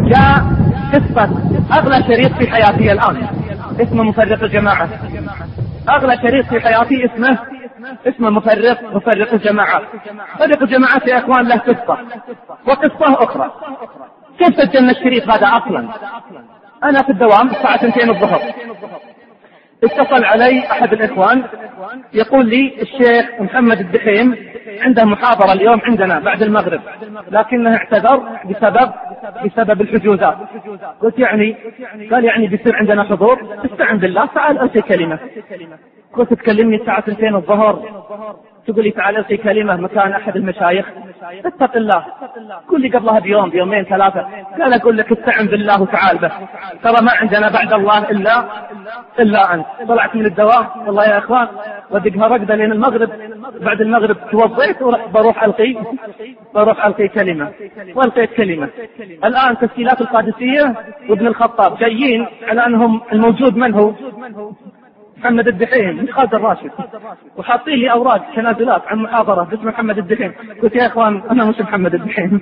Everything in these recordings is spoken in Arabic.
جاء قصة أغلى شريط في حياتي الآن اسمه مفرق الجماعة. أغلى شريط في حياتي اسمه مفرق الجماعات. مفرق الجماعات يا إخوان له قصة وقصة أخرى. كيف سجلنا الشريط هذا أصلا؟ أنا في الدوام الساعة 2 الظهر، اتصل علي أحد الإخوان يقول لي الشيخ محمد الدحيم عنده محاضرة اليوم عندنا بعد المغرب، لكنه اعتذر بسبب الحجوزات. قلت يعني؟ قال يعني بيصير عندنا حضور. استعن بالله، تعال ألقي كلمة. قلت تكلمني الساعة 2 الظهر تقول لي تعال ألقي كلمة مكان أحد المشايخ؟ اتق الله. قل لي قبلها بيوم بيومين ثلاثة. قال أقول لك استعن بالله وتعال بس، ترى ما عندنا بعد الله إلا أنت. طلعت من الدوام والله يا إخوان ودقها رقدة لين المغرب. بعد المغرب توضيت وبروح ألقي كلمة، وألقيت كلمة. الآن تسجيلات القادسية وابن الخطاب جايين على أنهم الموجود من هو؟ محمد الدحيم مش خالد الراشد، وحاطين لي أوراق تنازلات عن محاضرة باسم محمد الدحيم. قلت يا إخوان أنا مش محمد الدحيم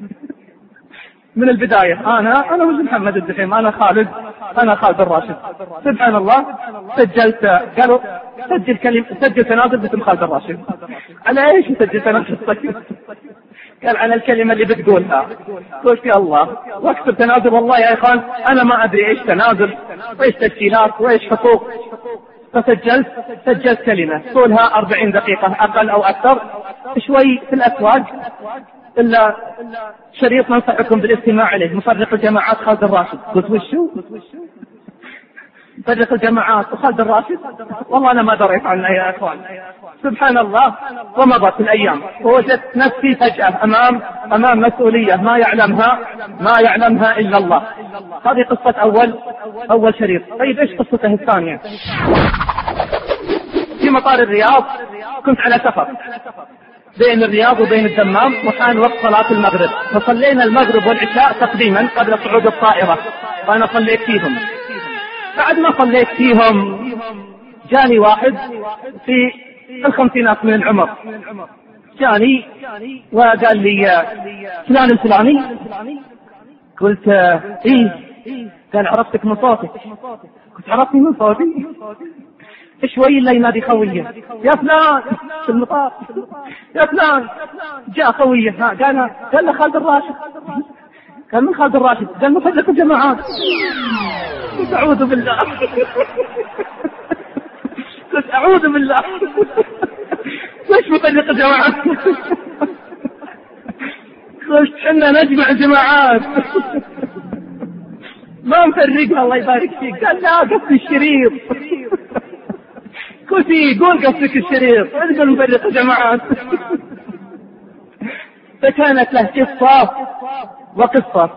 من البداية أنا مش محمد الدحيم، أنا خالد الراشد. سبحان الله. سجلت، قالوا سجل تنازل باسم خالد الراشد. على ايش سجل تنازل؟ قال على الكلمة اللي بتقولها. قلت يا الله، واكتب تنازل. والله يا اخوان انا ما ادري ايش تنازل وايش تسجيلات وايش حقوق. فسجلت كلمة طولها 40 دقيقة اقل او اكثر، شوي في الاسواق إلا شريط ننصحكم بالاستماع إليه، مفرق الجماعات خالد الراشد. قلت وشو؟ مفرق الجماعات وخالد الراشد؟ والله أنا ما دريت عنه يا إخوان. سبحان الله. ومضت الأيام ووجدت نفسي فجأة أمام مسؤولية ما يعلمها إلا الله. هذه قصة أول شريط. طيب إيش قصته الثانية؟ في مطار الرياض كنت على سفر بين الرياض وبين الدمام، وحان وقت صلاة المغرب، فصلينا المغرب والعشاء تقديما قبل صعود الطائرة، وأنا صليت فيهم. بعد ما صليت فيهم جاني واحد في الخمسينات من العمر، جاني وقال لي فلان الفلاني. قلت إيه؟ قال عرفتك من صوتك. قلت عرفتني من صوتي؟ شوي اللي ينادي خويه، يا فلان في المطار، يا فلان. جاء خويه، قال له خالد الراشد. قال من خالد الراشد؟ قال مفرق الجماعات. قلت أعوذ بالله قلت أعوذ بالله ليش مفرق الجماعات؟ قلت حنا نجمع الجماعات ما مفرقها الله يبارك فيك. قال لا قصدي الشريط. قلت قول قصدك الشريط، انزل مفرق الجماعات. فكانت له قصة وقصة.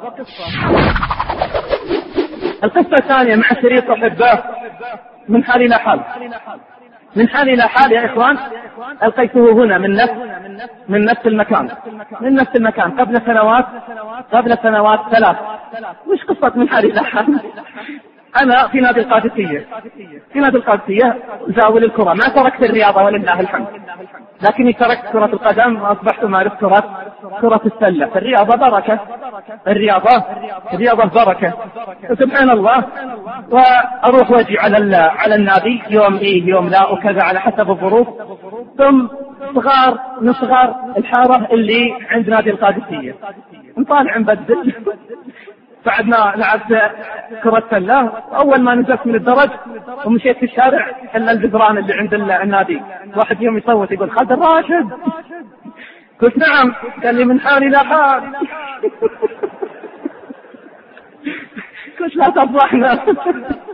القصة الثانية مع شريط أحبه من حال إلى حال. من حال إلى حال يا إخوان، ألقيته هنا من نفس المكان قبل سنوات 3. مش قصة من حال إلى حال. أنا في نادي القادسية زاول الكرة. ما تركت الرياضة ولله الحمد، لكني تركت كرة القدم وأصبحت أمارس كرة السلة. الرياضة بركة، الرياضة بركة. سبحان الله. وأروح واجي على النادي، يوم إيه يوم لا وكذا على حسب الظروف. ثم من صغار الحارة اللي عند نادي القادسية نطالع نبدل. بعد ما لعبت كرة سلة، أول ما نزلت من الدرج ومشيت في الشارع إلا الجدران اللي عند النادي، واحد فيهم يصوت يقول خالد الراشد. قلت نعم. قال لي من حال إلى حال. قلت لا تفضحنا.